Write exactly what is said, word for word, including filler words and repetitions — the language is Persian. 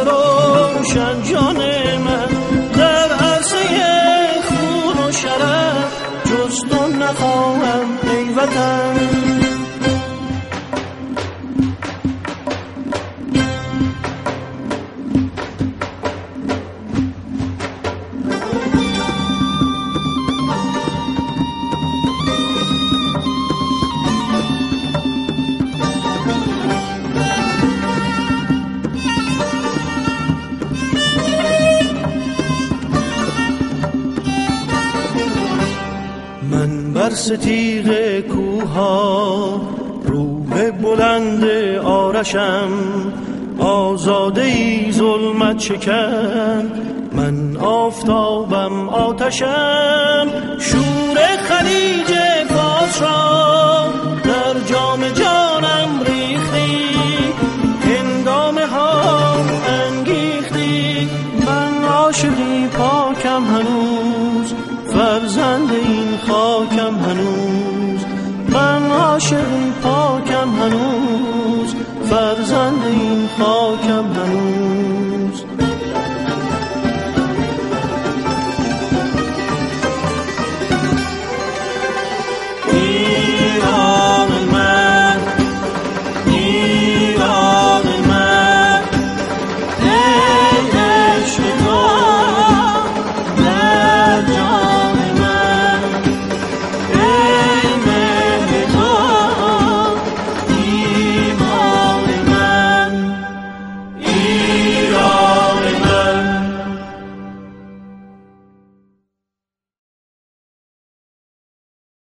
روشن جان من، در عرصه خون و شرف جز تو نخواهم ای وطن. بر ستیغ کوها روح بلند آرشم، آزاده ای ظلمت شکن، من آفتابم آتشم. شور خلیج فارس را در جام جانم ریختی، هنگامه ها انگیختی، من عاشقی پاکم هنوز، فرزند این خاکم هنوز، من عاشقی پاکم هنوز،